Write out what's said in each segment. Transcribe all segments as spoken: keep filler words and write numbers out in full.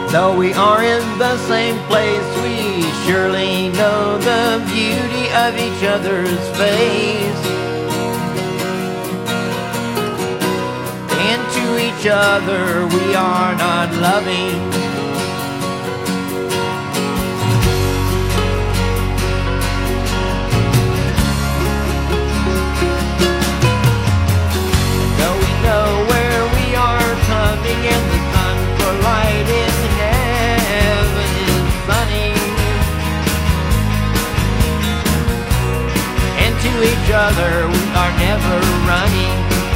Though we are in the same place, we surely know the beauty of each other's face. And to each other we are not loving. Though we know where we are coming and the sun for light in heaven is sunny, and to each other we are never running.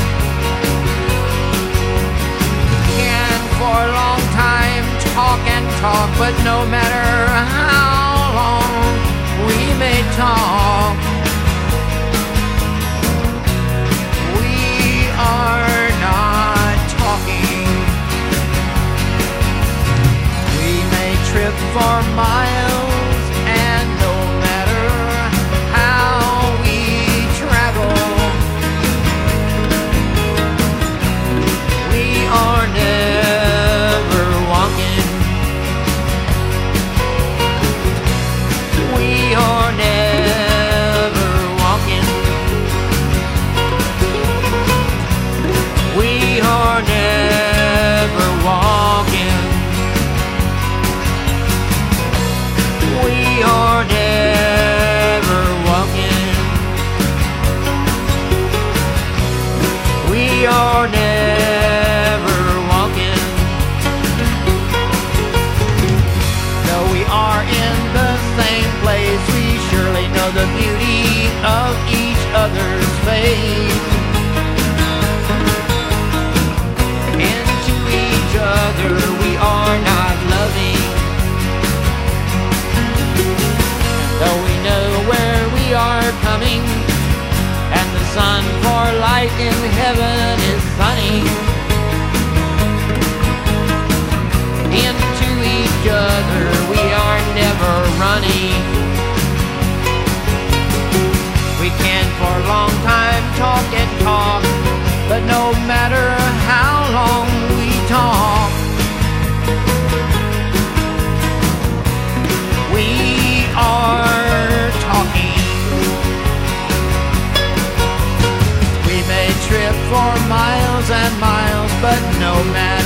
Can for a long time talk and talk, but no matter how long we may talk, we are not talking. We may trip for miles, and no matter how we travel, we are never walking. We are never walking. We are never walking. We are never walking. We are never walking. Though we are in the same place, we surely know the beauty of each other's face. And to each other we are not loving. Though we know where we are coming, and the sun for light in heaven is sunny, into each other we are never running. We can for a long time talk and talk, but no matter how long we talk, we are talking. We may trip for miles and miles, but no matter